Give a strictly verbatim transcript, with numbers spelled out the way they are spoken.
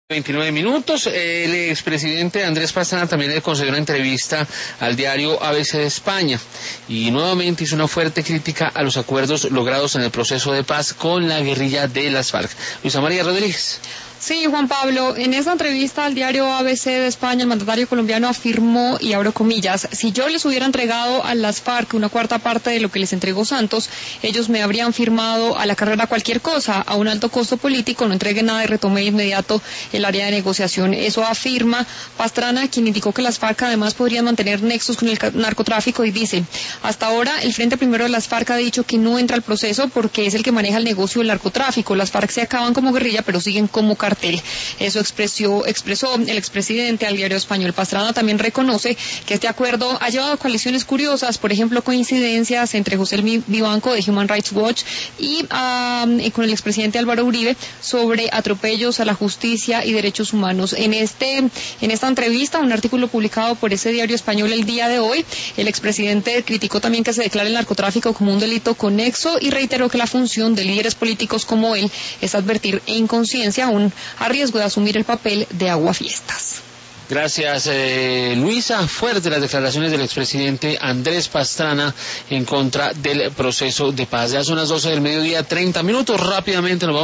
veintinueve minutos, el expresidente Andrés Pastrana también le concedió una entrevista al diario A B C de España y nuevamente hizo una fuerte crítica a los acuerdos logrados en el proceso de paz con la guerrilla de las FARC. Luisa María Rodríguez. Sí, Juan Pablo, en esta entrevista al diario A B C de España, el mandatario colombiano afirmó, y abro comillas, si yo les hubiera entregado a las FARC una cuarta parte de lo que les entregó Santos, ellos me habrían firmado a la carrera cualquier cosa, a un alto costo político, no entregué nada y retomé de inmediato el área de negociación. Eso afirma Pastrana, quien indicó que las FARC además podrían mantener nexos con el narcotráfico y dice, hasta ahora el Frente Primero de las FARC ha dicho que no entra al proceso porque es el que maneja el negocio del narcotráfico. Las FARC se acaban como guerrilla pero siguen como cartel. Eso expresó, expresó el expresidente al diario español. Pastrana también reconoce que este acuerdo ha llevado a coaliciones curiosas, por ejemplo, coincidencias entre José Vivanco de Human Rights Watch y, um, y con el expresidente Álvaro Uribe sobre atropellos a la justicia y derechos humanos. En este, en esta entrevista, un artículo publicado por ese diario español el día de hoy, el expresidente criticó también que se declare el narcotráfico como un delito conexo y reiteró que la función de líderes políticos como él es advertir en conciencia aún a riesgo de asumir el papel de aguafiestas. Gracias, eh, Luisa. Fuertes las declaraciones del expresidente Andrés Pastrana en contra del proceso de paz. Ya son las doce del mediodía, treinta minutos. Rápidamente nos vamos.